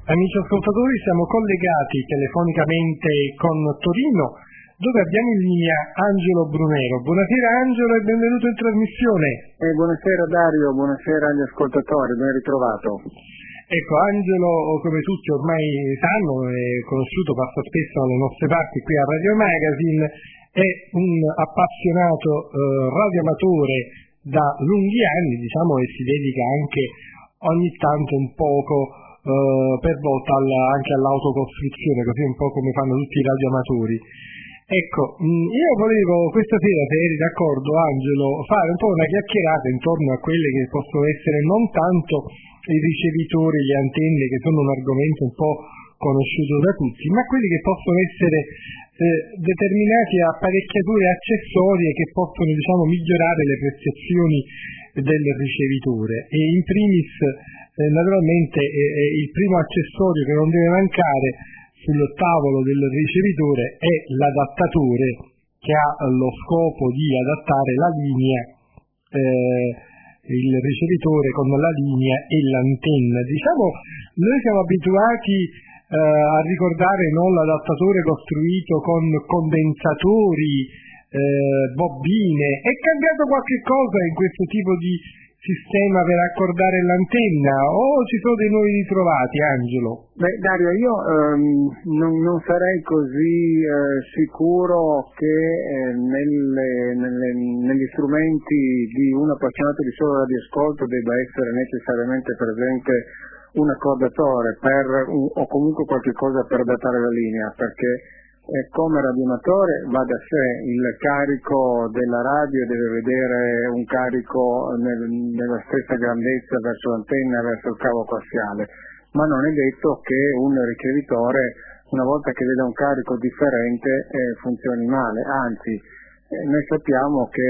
Amici ascoltatori, siamo collegati telefonicamente con Torino, dove abbiamo in linea Angelo Brunero. Buonasera Angelo e benvenuto in trasmissione. Buonasera Dario, buonasera agli ascoltatori, ben ritrovato. Ecco, Angelo, come tutti ormai sanno, è conosciuto, passa spesso alle nostre parti qui a Radio Magazine, è un appassionato radioamatore da lunghi anni, diciamo, e si dedica anche ogni tanto un poco per volta anche all'autocostruzione, così un po' come fanno tutti i radioamatori. Ecco, io volevo questa sera, se eri d'accordo Angelo, fare un po' una chiacchierata intorno a quelle che possono essere non tanto i ricevitori, le antenne, che sono un argomento un po' conosciuto da tutti, ma quelli che possono essere determinate apparecchiature accessorie che possono, diciamo, migliorare le prestazioni del ricevitore. E in primis naturalmente il primo accessorio che non deve mancare sul tavolo del ricevitore è l'adattatore, che ha lo scopo di adattare la linea, il ricevitore con la linea e l'antenna. Diciamo, noi siamo abituati a ricordare l'adattatore costruito con condensatori, bobine. È cambiato qualche cosa in questo tipo di sistema per accordare l'antenna o ci sono dei nuovi ritrovati, Angelo? Dario, io non sarei così sicuro che negli strumenti di un appassionato di solo radioascolto debba essere necessariamente presente un accordatore o comunque qualche cosa per adattare la linea, perché come radioamatore va da sé, il carico della radio deve vedere un carico nella stessa grandezza verso l'antenna, verso il cavo coassiale, ma non è detto che un ricevitore, una volta che veda un carico differente, funzioni male, anzi noi sappiamo che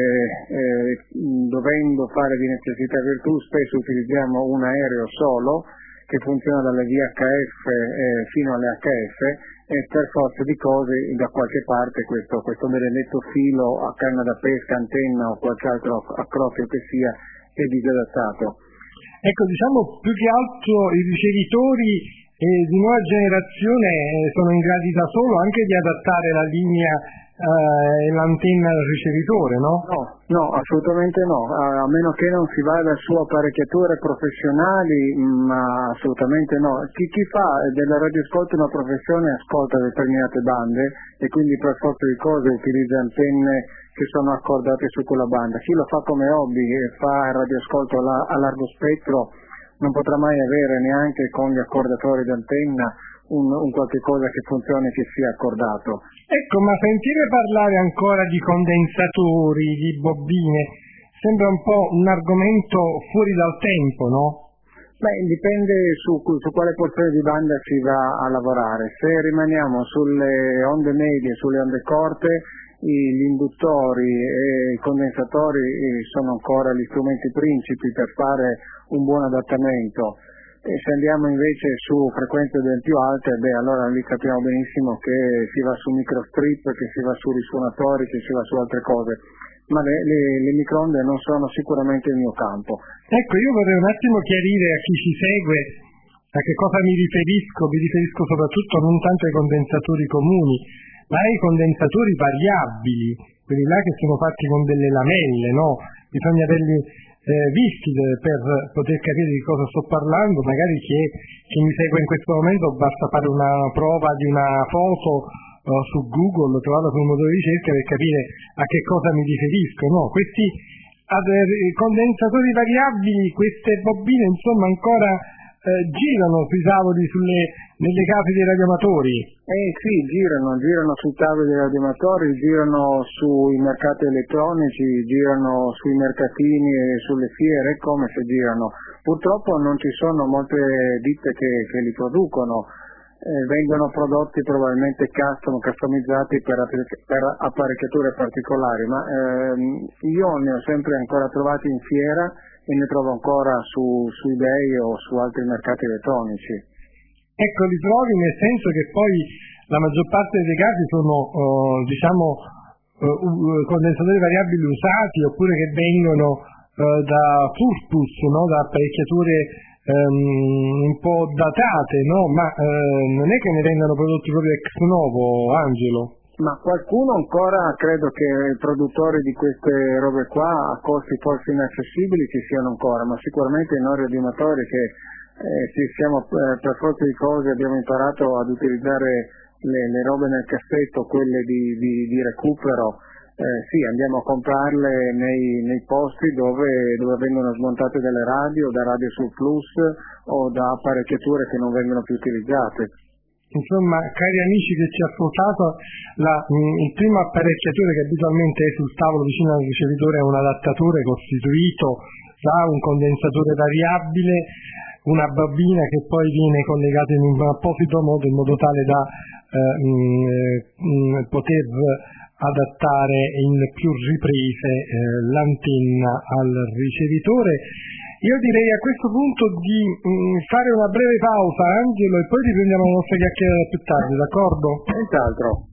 dovendo fare di necessità virtù spesso utilizziamo un aereo solo che funziona dalle VHF fino alle HF, e per forza di cose da qualche parte questo benedetto filo a canna da pesca, antenna o qualche altro accrocchio che sia è disadattato. Ecco, diciamo più che altro i ricevitori di nuova generazione sono in grado da solo anche di adattare la linea e l'antenna al ricevitore, no? No, assolutamente no, a meno che non si vada su apparecchiature professionali, ma assolutamente no. Chi fa della radioascolto una professione ascolta determinate bande e quindi per forza di cose utilizza antenne che sono accordate su quella banda. Chi lo fa come hobby e fa radioascolto a largo spettro non potrà mai avere neanche con gli accordatori d'antenna un qualche cosa che funzioni, che sia accordato. Ecco, ma sentire parlare ancora di condensatori, di bobine, sembra un po' un argomento fuori dal tempo, no? Dipende su quale porzione di banda si va a lavorare. Se rimaniamo sulle onde medie, sulle onde corte, gli induttori e i condensatori sono ancora gli strumenti principi per fare un buon adattamento. E se andiamo invece su frequenze ben più alte, allora lì capiamo benissimo che si va su microstrip, che si va su risuonatori, che si va su altre cose. Ma le microonde non sono sicuramente il mio campo. Ecco, io vorrei un attimo chiarire a chi ci segue a che cosa mi riferisco. Mi riferisco soprattutto non tanto ai condensatori comuni, ma ai condensatori variabili, quelli là che sono fatti con delle lamelle, no? Bisogna averli visti per poter capire di cosa sto parlando. Magari chi mi segue in questo momento basta fare una prova di una foto su Google, trovata sul motore di ricerca, per capire a che cosa mi riferisco, no? Questi condensatori variabili, queste bobine, insomma, ancora girano sui tavoli, nelle case dei radioamatori. Sì, girano sui tavoli dei radioamatori, girano sui mercati elettronici, girano sui mercatini e sulle fiere, come se girano. Purtroppo non ci sono molte ditte che li producono. Vengono prodotti probabilmente customizzati per apparecchiature particolari, ma io ne ho sempre ancora trovati in fiera e ne trovo ancora su eBay o su altri mercati elettronici. Ecco, li trovi nel senso che poi la maggior parte dei casi sono condensatori variabili usati, oppure che vengono da surplus, no? Da apparecchiature un po' datate, no? Ma non è che ne vendano prodotti proprio ex novo, Angelo? Ma qualcuno ancora, credo che i produttori di queste robe qua a costi forse inaccessibili ci siano ancora, ma sicuramente i noi radioamatori che siamo per forza di cose abbiamo imparato ad utilizzare le robe nel cassetto, quelle di recupero, sì, andiamo a comprarle nei posti dove vengono smontate delle radio, da radio surplus o da apparecchiature che non vengono più utilizzate. Insomma, cari amici che ci ascoltate, il primo apparecchiatore che abitualmente è sul tavolo vicino al ricevitore è un adattatore costituito da un condensatore variabile, una bobina che poi viene collegata in un apposito modo in modo tale da poter adattare in più riprese l'antenna al ricevitore. Io direi a questo punto di fare una breve pausa, Angelo, e poi riprendiamo la nostra chiacchierata più tardi, d'accordo? Senz'altro.